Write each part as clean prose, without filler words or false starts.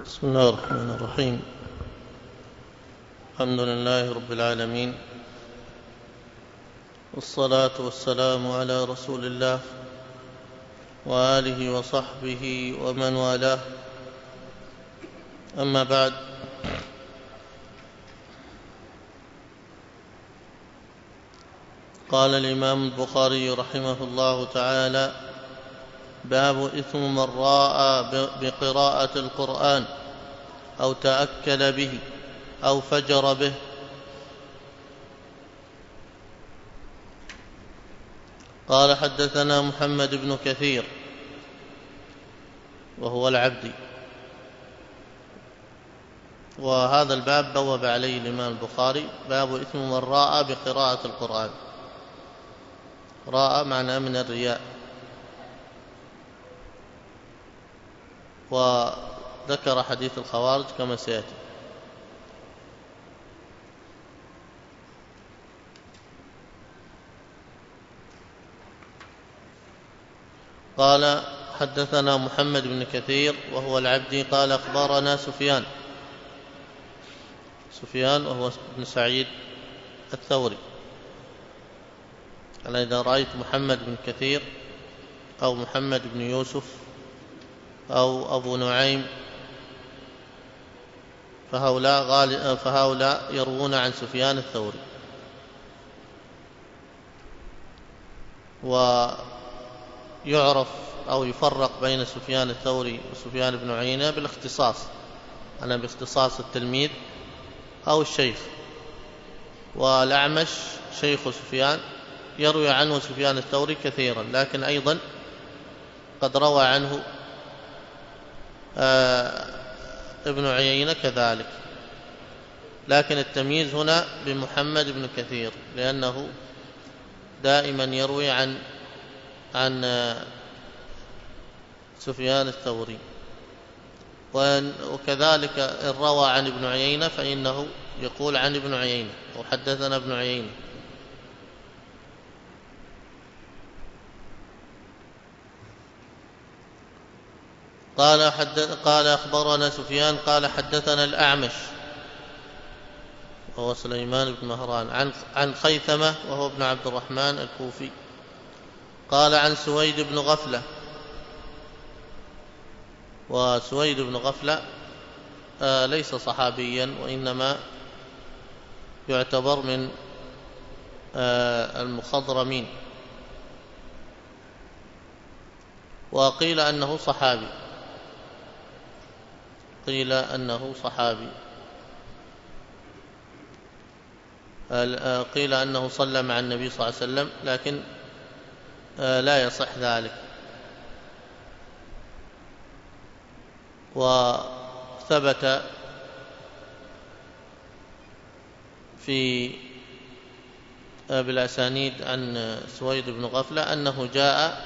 بسم الله الرحمن الرحيم. الحمد لله رب العالمين، والصلاة والسلام على رسول الله وآله وصحبه ومن والاه، أما بعد. قال الإمام البخاري رحمه الله تعالى: باب إثم من راء بقراءة القرآن أو تأكل به أو فجر به. قال: حدثنا محمد بن كثير وهو العبدي. وهذا الباب بوب عليه الإمام البخاري: باب إثم من راء بقراءة القرآن. راء معناه من الرياء، وذكر حديث الخوارج كما سيأتي. قال: حدثنا محمد بن كثير وهو العبدي قال: أخبرنا سفيان وهو بن سعيد الثوري. أنا إذا رأيت محمد بن كثير أو محمد بن يوسف أو أبو نعيم فهؤلاء يروون عن سفيان الثوري. ويعرف أو يفرق بين سفيان الثوري وسفيان بن عيينة بالاختصاص، أنا باختصاص التلميذ أو الشيخ. والأعمش شيخ سفيان يروي عنه سفيان الثوري كثيرا، لكن أيضا قد روى عنه ابن عيينة كذلك. لكن التمييز هنا بمحمد بن كثير، لأنه دائما يروي عن سفيان الثوري. وكذلك إن روى عن ابن عيينة فإنه يقول عن ابن عيينة وحدثنا ابن عيينة. قال: أخبرنا سفيان قال: حدثنا الأعمش وهو سليمان بن مهران عن خيثمة وهو ابن عبد الرحمن الكوفي قال: عن سويد بن غفلة. وسويد بن غفلة ليس صحابيا، وإنما يعتبر من المخضرمين، وقيل أنه صحابي، قيل أنه صلى مع النبي صلى الله عليه وسلم، لكن لا يصح ذلك. وثبت بالأسانيد عن سويد بن غفلة أنه جاء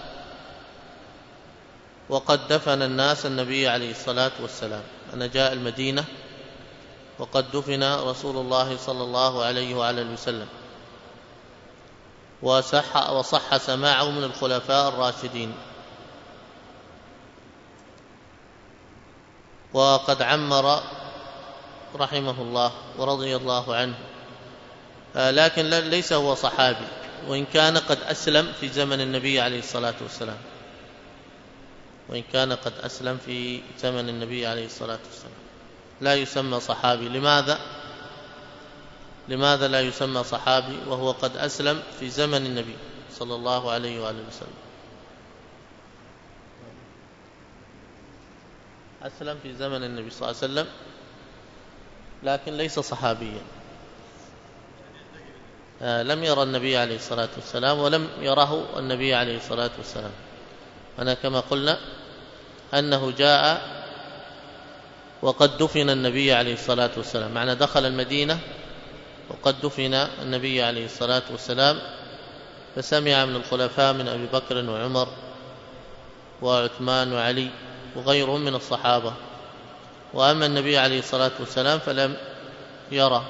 وقد دفن الناس النبي عليه الصلاة والسلام، أن جاء المدينة وقد دفن رسول الله صلى الله عليه وعلى اله وسلم، وصح سماعه من الخلفاء الراشدين. وقد عمر رحمه الله ورضي الله عنه، لكن ليس هو صحابي، وإن كان قد أسلم في زمن النبي عليه الصلاة والسلام، لا يسمى صحابي. لماذا لا يسمى صحابي وهو قد أسلم في زمن النبي صلى الله عليه وآله وسلم؟ أسلم في زمن النبي صلى الله عليه وسلم لكن ليس صحابيا، لم يرى النبي عليه الصلاة والسلام ولم يره النبي عليه الصلاة والسلام. أنا كما قلنا أنه جاء وقد دفن النبي عليه الصلاة والسلام، معنى دخل المدينة وقد دفن النبي عليه الصلاة والسلام، فسمع من الخلفاء من أبي بكر وعمر وعثمان وعلي وغيرهم من الصحابة. وأما النبي عليه الصلاة والسلام فلم يره.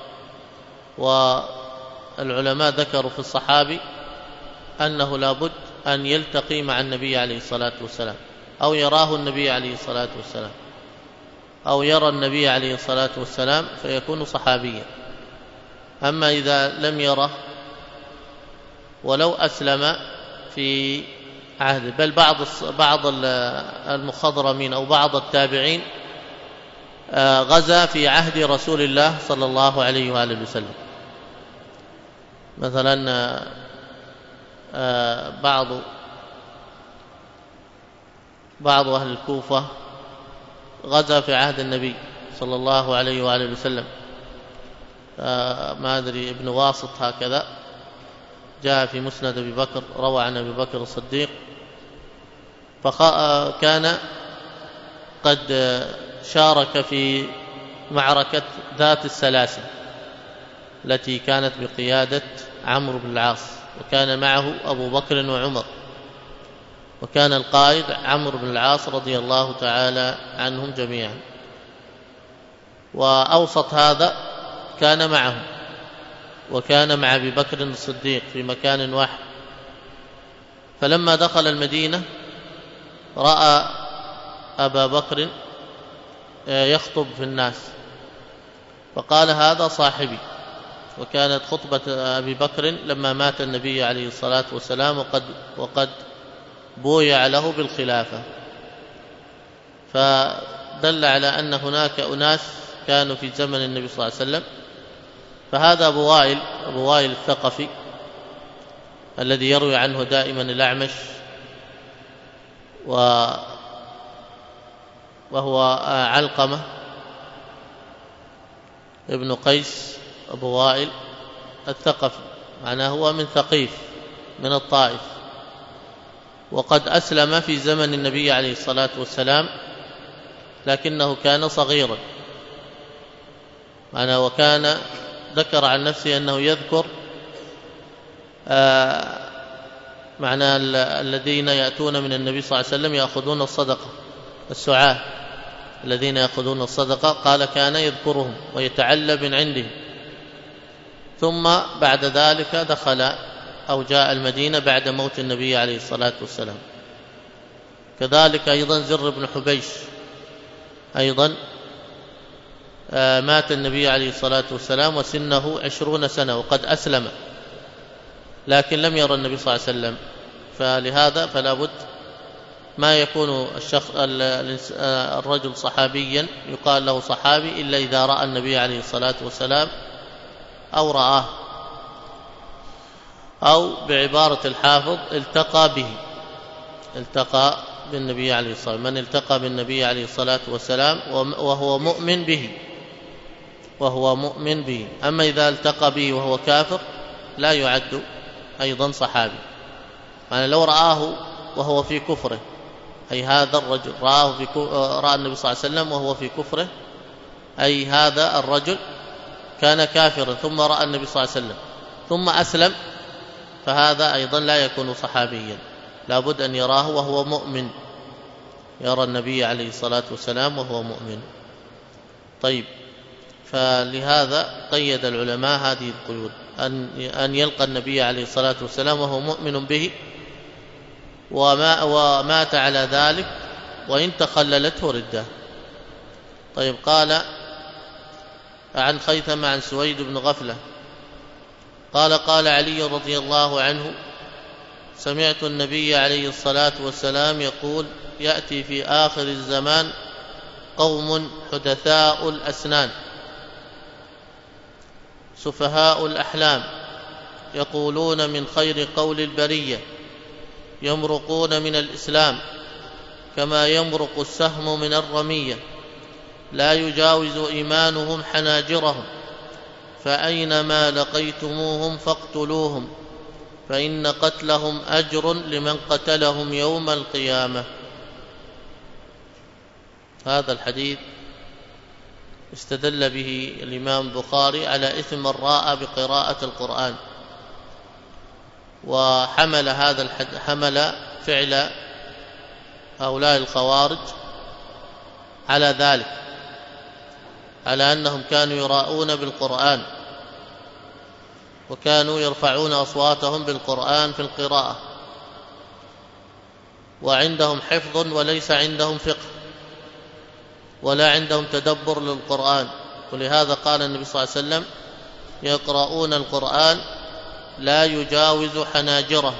والعلماء ذكروا في الصحابي أنه لا بد أن يلتقي مع النبي عليه الصلاة والسلام أو يراه النبي عليه الصلاة والسلام. أو يرى النبي عليه الصلاة والسلام فيكون صحابيا. أما إذا لم يره ولو أسلم في عهده، بل بعض المخضرمين أو بعض التابعين غزا في عهد رسول الله صلى الله عليه وآله وسلم. مثلا بعض أهل الكوفة غزا في عهد النبي صلى الله عليه وآله وسلم، ما أدري ابن واسط هكذا جاء في مسند أبي بكر، روى عن أبي بكر الصديق، فكان قد شارك في معركة ذات السلاسل التي كانت بقيادة عمرو بن العاص، وكان معه أبو بكر وعمر، وكان القائد عمرو بن العاص رضي الله تعالى عنهم جميعا، وأوسط هذا كان معهم، وكان مع أبي بكر الصديق في مكان واحد. فلما دخل المدينة رأى أبا بكر يخطب في الناس، فقال هذا صاحبي. وكانت خطبة أبي بكر لما مات النبي عليه الصلاة والسلام وقد بويع له بالخلافة، فدل على أن هناك أناس كانوا في زمن النبي صلى الله عليه وسلم. فهذا أبو وائل الثقفي الذي يروي عنه دائما الأعمش، وهو علقمة ابن قيس أبو وائل الثقفي، معناه هو من ثقيف من الطائف، وقد أسلم في زمن النبي عليه الصلاة والسلام، لكنه كان صغيرا، وكان ذكر عن نفسه أنه يذكر الذين يأتون من النبي صلى الله عليه وسلم يأخذون الصدقة، السعاة الذين يأخذون الصدقة، قال كان يذكرهم ويتعلى من عندهم. ثم بعد ذلك دخل أو جاء المدينة بعد موت النبي عليه الصلاة والسلام. كذلك أيضا زر بن حبيش أيضا مات النبي عليه الصلاة والسلام وسنه 20 سنة وقد أسلم، لكن لم يرى النبي صلى الله عليه وسلم، فلهذا فلا بد ما يكون الرجل صحابيا يقال له صحابي إلا إذا رأى النبي عليه الصلاة والسلام أو رآه، أو بعبارة الحافظ التقى بالنبي عليه الصلاة والسلام. من التقى بالنبي عليه الصلاة والسلام وهو مؤمن به، أما إذا التقى به وهو كافر لا يعد أيضا صحابي. لو رآه وهو في كفره، أي هذا الرجل رأى النبي صلى الله عليه وسلم وهو في كفره، أي هذا الرجل كان كافرا ثم رأى النبي صلى الله عليه وسلم ثم أسلم، فهذا أيضا لا يكون صحابيا، لا بد أن يراه وهو مؤمن، يرى النبي عليه الصلاة والسلام وهو مؤمن. طيب، فلهذا قيد العلماء هذه القيود، أن يلقى النبي عليه الصلاة والسلام وهو مؤمن به ومات على ذلك، وإن تخللته ردة. طيب، قال عن خيثم عن سويد بن غفلة قال علي رضي الله عنه: سمعت النبي عليه الصلاة والسلام يقول: يأتي في آخر الزمان قوم حدثاء الأسنان سفهاء الأحلام، يقولون من خير قول البرية، يمرقون من الإسلام كما يمرق السهم من الرمية، لا يجاوز إيمانهم حناجرهم، فأينما لقيتموهم فاقتلوهم، فإن قتلهم أجر لمن قتلهم يوم القيامة. هذا الحديث استدل به الإمام البخاري على إثم من راء بقراءة القرآن، وحمل حمل فعل هؤلاء الخوارج على ذلك، على أنهم كانوا يراءون بالقرآن، وكانوا يرفعون أصواتهم بالقرآن في القراءة، وعندهم حفظ وليس عندهم فقه، ولا عندهم تدبر للقرآن. ولهذا قال النبي صلى الله عليه وسلم: يقرؤون القرآن لا يجاوز حناجرهم.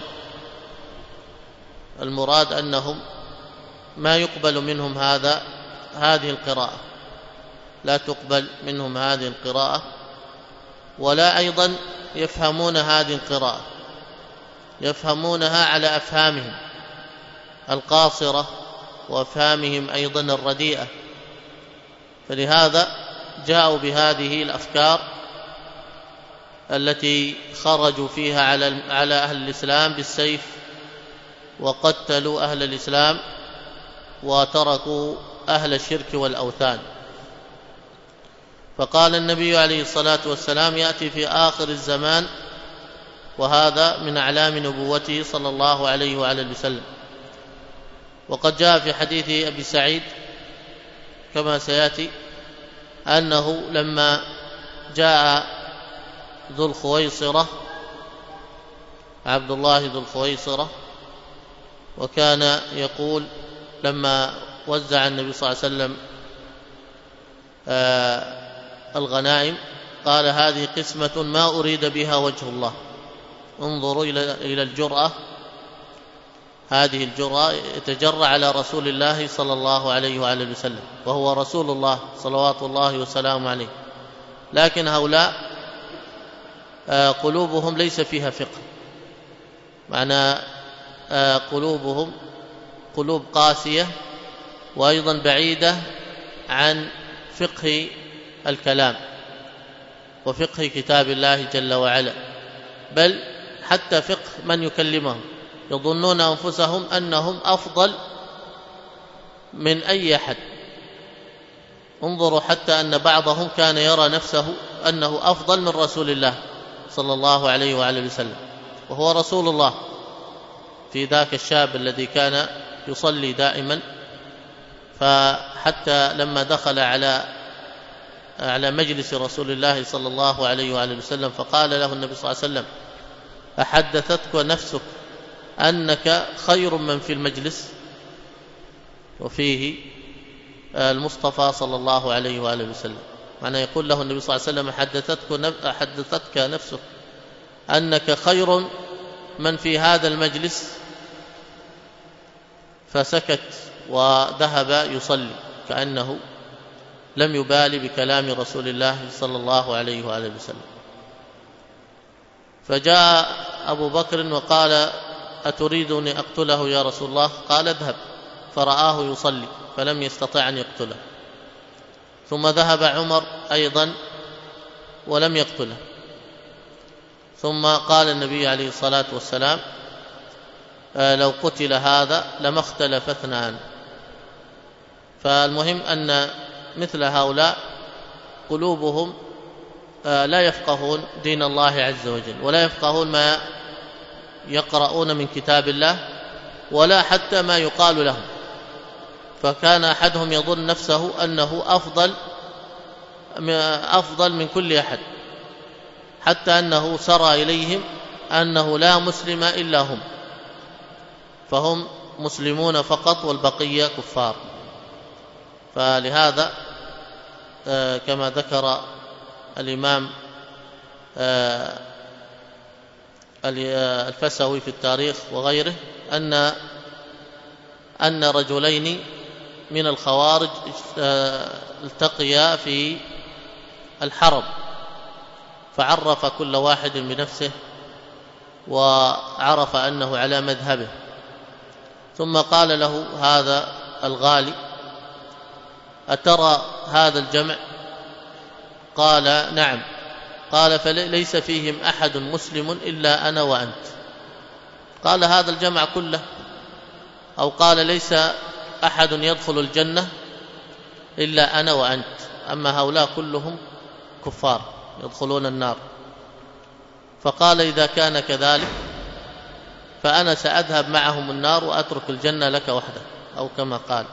المراد أنهم ما يقبل منهم هذه القراءة، لا تقبل منهم هذه القراءة، ولا أيضا يفهمون هذه القراءة، يفهمونها على أفهامهم القاصرة وأفهامهم أيضا الرديئة. فلهذا جاءوا بهذه الأفكار التي خرجوا فيها على أهل الإسلام بالسيف، وقتلوا أهل الإسلام وتركوا أهل الشرك والأوثان. فقال النبي عليه الصلاة والسلام: يأتي في آخر الزمان، وهذا من أعلام نبوته صلى الله عليه وعلى وسلم. وقد جاء في حديث أبي سعيد كما سيأتي أنه لما جاء ذو الخويصرة، عبد الله ذو الخويصرة، وكان يقول لما وزع النبي صلى الله عليه وسلم الغنائم، قال: هذه قسمة ما أريد بها وجه الله. انظروا إلى الجرأة، هذه الجرأة يتجرأ على رسول الله صلى الله عليه وعلى وسلم، وهو رسول الله صلوات الله وسلامه عليه. لكن هؤلاء قلوبهم ليس فيها فقه، معنى قلوبهم قلوب قاسية، وأيضا بعيدة عن فقه الكلام وفقه كتاب الله جل وعلا، بل حتى فقه من يكلمهم. يظنون أنفسهم أنهم أفضل من أي أحد. انظروا حتى أن بعضهم كان يرى نفسه أنه أفضل من رسول الله صلى الله عليه وعلى وسلم، وهو رسول الله. في ذاك الشاب الذي كان يصلي دائما، فحتى لما دخل على مجلس رسول الله صلى الله عليه وعلى وسلم، فقال له النبي صلى الله عليه وسلم: أحدثتك نفسك أنك خير من في المجلس؟ وفيه المصطفى صلى الله عليه وآله وسلم، معنى يقول له النبي صلى الله عليه وسلم: أحدثتك نفسك أنك خير من في هذا المجلس؟ فسكت وذهب يصلي كأنه لم يبالي بكلام رسول الله صلى الله عليه وآله وسلم. فجاء أبو بكر وقال: أتريدني أقتله يا رسول الله؟ قال: اذهب. فرآه يصلي فلم يستطع أن يقتله. ثم ذهب عمر أيضا ولم يقتله. ثم قال النبي عليه الصلاة والسلام: لو قتل هذا لما اختلف اثنان. فالمهم أن مثل هؤلاء قلوبهم لا يفقهون دين الله عز وجل، ولا يفقهون ما يقرؤون من كتاب الله، ولا حتى ما يقال لهم. فكان أحدهم يظن نفسه أنه أفضل من كل أحد، حتى أنه سرى إليهم أنه لا مسلم إلا هم، فهم مسلمون فقط والبقية كفار. فلهذا كما ذكر الإمام الفسوي في التاريخ وغيره أن رجلين من الخوارج التقيا في الحرب، فعرف كل واحد بنفسه وعرف أنه على مذهبه. ثم قال له هذا الغالي: أترى هذا الجمع؟ قال: نعم. قال: فليس فيهم أحد مسلم إلا أنا وأنت. قال: هذا الجمع كله؟ أو قال: ليس أحد يدخل الجنة إلا أنا وأنت، أما هؤلاء كلهم كفار يدخلون النار. فقال: إذا كان كذلك فأنا سأذهب معهم النار وأترك الجنة لك وحدك، أو كما قال.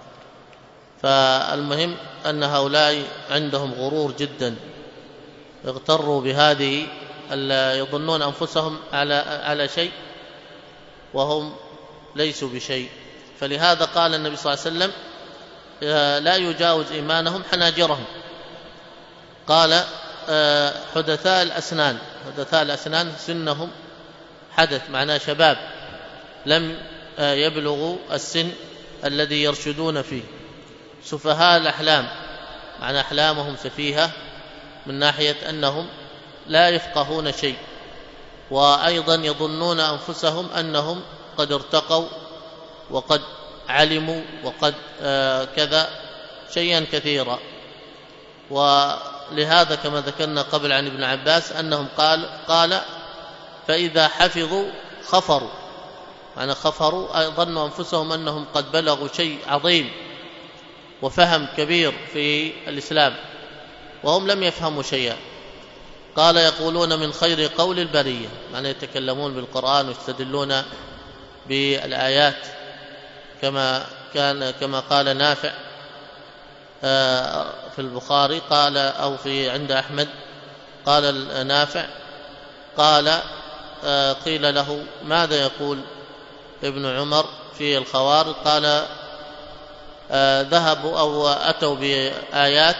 فالمهم أن هؤلاء عندهم غرور جدا، اغتروا بهذه، يظنون أنفسهم على شيء وهم ليسوا بشيء. فلهذا قال النبي صلى الله عليه وسلم: لا يجاوز إيمانهم حناجرهم. قال حدثاء الأسنان سنهم حدث، معناه شباب لم يبلغوا السن الذي يرشدون فيه. سفهاء الأحلام، معنى أحلامهم سفيهة من ناحية أنهم لا يفقهون شيء، وأيضا يظنون أنفسهم أنهم قد ارتقوا وقد علموا وقد كذا شيئا كثيرا. ولهذا كما ذكرنا قبل عن ابن عباس أنهم قال فإذا حفظوا خفروا، معنى خفروا ظنوا أنفسهم أنهم قد بلغوا شيء عظيم وفهم كبير في الإسلام وهم لم يفهموا شيئا. قال يقولون من خير قول البرية، معنى يتكلمون بالقرآن ويستدلون بالآيات كما قال نافع في البخاري، قال أو في عند أحمد، قال نافع قال قيل له ماذا يقول ابن عمر في الخوارج؟ قال ذهبوا أو أتوا بآيات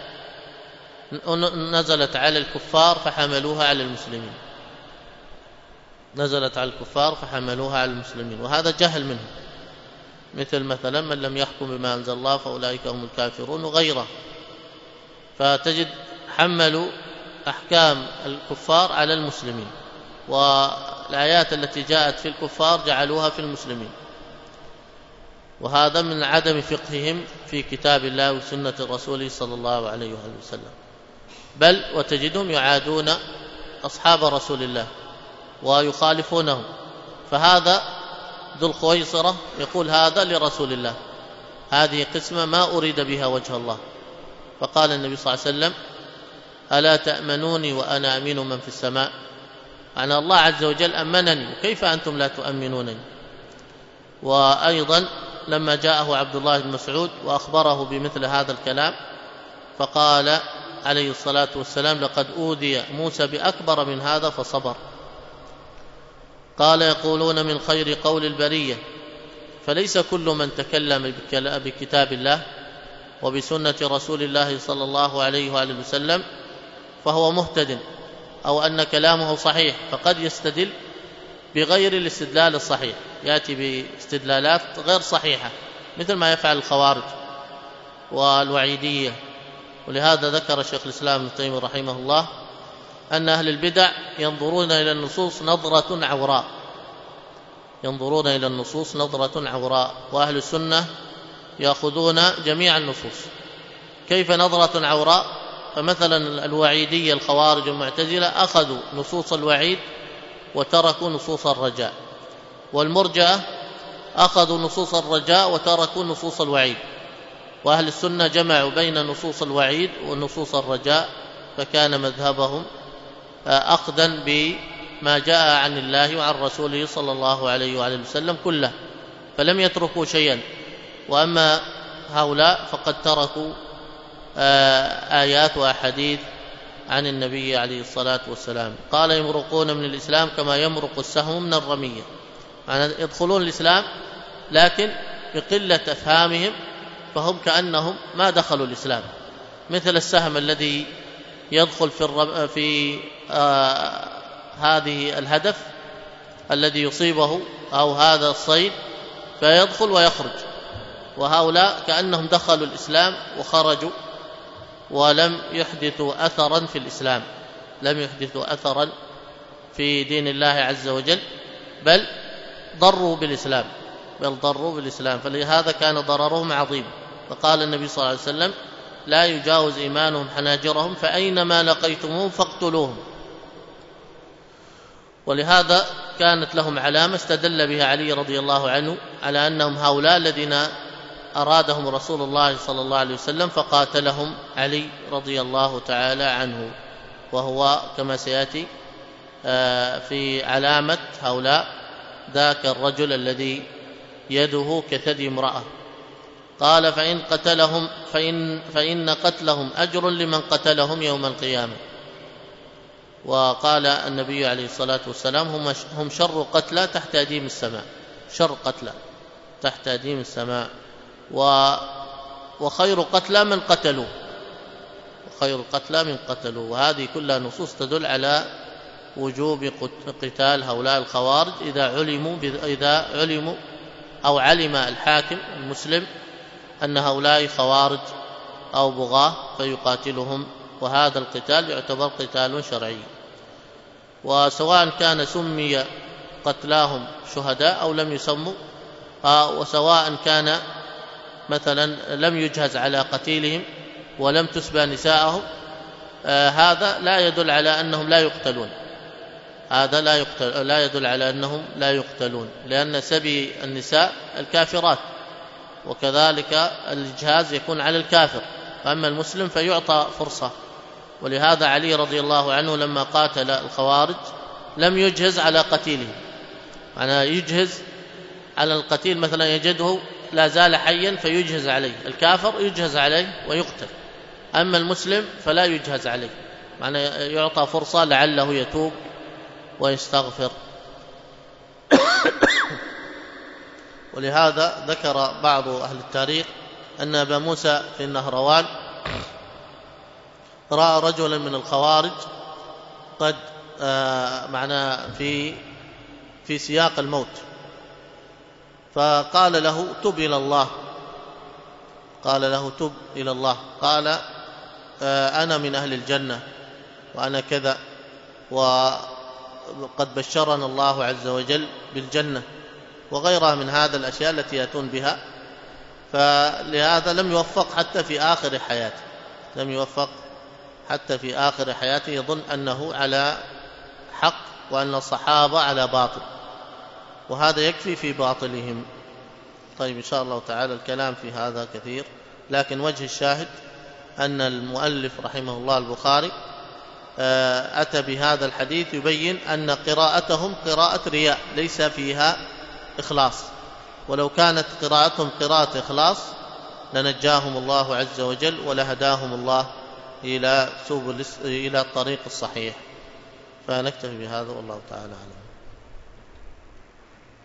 نزلت على الكفار فحملوها على المسلمين، نزلت على الكفار فحملوها على المسلمين، وهذا جهل منهم، مثل مثلا من لم يحكم بما أنزل الله فأولئك هم الكافرون وغيره. فتجد حملوا أحكام الكفار على المسلمين، والآيات التي جاءت في الكفار جعلوها في المسلمين، وهذا من عدم فقههم في كتاب الله وسنة الرسول صلى الله عليه وسلم. بل وتجدهم يعادون أصحاب رسول الله ويخالفونهم. فهذا ذو الخويصرة يقول هذا لرسول الله، هذه قسمة ما أريد بها وجه الله. فقال النبي صلى الله عليه وسلم ألا تأمنوني وأنا أمين من في السماء؟ أنا الله عز وجل أمنني، وكيف أنتم لا تؤمنونني؟ وأيضا لما جاءه عبد الله بن مسعود وأخبره بمثل هذا الكلام فقال عليه الصلاة والسلام لقد أوذي موسى بأكبر من هذا فصبر. قال يقولون من خير قول البرية، فليس كل من تكلم بكتاب الله وبسنة رسول الله صلى الله عليه وآله وسلم فهو مهتد أو أن كلامه صحيح، فقد يستدل بغير الاستدلال الصحيح، يأتي باستدلالات غير صحيحة مثل ما يفعل الخوارج والوعيدية. ولهذا ذكر شيخ الإسلام ابن تيمية رحمه الله أن أهل البدع ينظرون إلى النصوص نظرة عوراء، ينظرون إلى النصوص نظرة عوراء، وأهل السنة يأخذون جميع النصوص. كيف نظرة عوراء؟ فمثلا الوعيدية الخوارج والمعتزلة أخذوا نصوص الوعيد وتركوا نصوص الرجاء، والمرجئة أخذوا نصوص الرجاء وتركوا نصوص الوعيد، وأهل السنة جمعوا بين نصوص الوعيد ونصوص الرجاء، فكان مذهبهم أخذا بما جاء عن الله وعن رسوله صلى الله عليه وآله وسلم كله، فلم يتركوا شيئا. وأما هؤلاء فقد تركوا آيات وأحاديث عن النبي عليه الصلاة والسلام. قال يمرقون من الإسلام كما يمرق السهم من الرمية، يعني يدخلون الإسلام لكن بقلة أفهامهم فهم كأنهم ما دخلوا الإسلام، مثل السهم الذي يدخل في هذه الهدف الذي يصيبه أو هذا الصيد فيدخل ويخرج، وهؤلاء كأنهم دخلوا الإسلام وخرجوا ولم يحدثوا أثرا في الإسلام، لم يحدثوا أثرا في دين الله عز وجل، بل ضروا بالإسلام، فلهذا كان ضررهم عظيم. فقال النبي صلى الله عليه وسلم لا يجاوز إيمانهم حناجرهم فأينما لقيتموهم فاقتلوهم. ولهذا كانت لهم علامة استدل بها علي رضي الله عنه على أنهم هؤلاء الذين أرادهم رسول الله صلى الله عليه وسلم فقاتلهم علي رضي الله تعالى عنه، وهو كما سيأتي في علامة هؤلاء ذاك الرجل الذي يده كثدي امرأة. قال فإن قتلهم أجر لمن قتلهم يوم القيامة. وقال النبي عليه الصلاة والسلام هم شر قتلى تحت أديم السماء، شر قتلى تحت أديم السماء. وخير قتلى من قتلوا، وخير قتلى من قتلوا. وهذه كلها نصوص تدل على وجوب قتال هؤلاء الخوارج إذا علموا أو علم الحاكم المسلم أن هؤلاء خوارج أو بغاة فيقاتلهم، وهذا القتال يعتبر قتال شرعي. وسواء كان سمي قتلاهم شهداء أو لم يسموا، وسواء كان مثلا لم يجهز على قتيلهم ولم تسبى نساءهم، هذا لا يدل على أنهم لا يقتلون، هذا لا يدل على أنهم لا يقتلون، لأن سبي النساء الكافرات، وكذلك الإجهاز يكون على الكافر، فأما المسلم فيعطى فرصة. ولهذا علي رضي الله عنه لما قاتل الخوارج لم يجهز على قتيله، معناه يجهز على القتيل مثلا يجده لا زال حيا فيجهز عليه، الكافر يجهز عليه ويقتل، أما المسلم فلا يجهز عليه، معناه يعطى فرصة لعله يتوب ويستغفر. ولهذا ذكر بعض أهل التاريخ أن أبا موسى في النهروان رأى رجلا من الخوارج قد في سياق الموت، فقال له تب إلى الله، قال أنا من أهل الجنة وأنا كذا، وقد بشرنا الله عز وجل بالجنة وغيرها من هذا الأشياء التي يأتون بها. فلهذا لم يوفق حتى في آخر حياته، يظن أنه على حق وأن الصحابة على باطل، وهذا يكفي في باطلهم. طيب إن شاء الله تعالى الكلام في هذا كثير، لكن وجه الشاهد أن المؤلف رحمه الله البخاري أتى بهذا الحديث يبين أن قراءتهم قراءة رياء ليس فيها إخلاص، ولو كانت قراءتهم قراءة إخلاص لنجاهم الله عز وجل ولهداهم الله إلى الطريق الصحيح. فنكتفي بهذا والله تعالى أعلم.